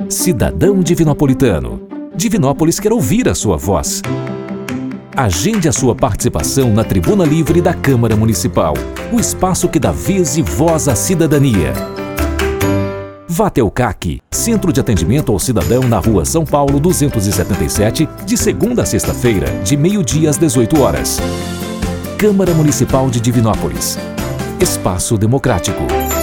Cidadão divinopolitano. Divinópolis quer ouvir a sua voz. Agende a sua participação na Tribuna Livre da Câmara Municipal, o espaço que dá vez e voz à cidadania. Vá até o CAC, Centro de Atendimento ao Cidadão, na Rua São Paulo 277, de segunda a sexta-feira, de meio-dia às 18 horas. Câmara Municipal de Divinópolis. Espaço democrático.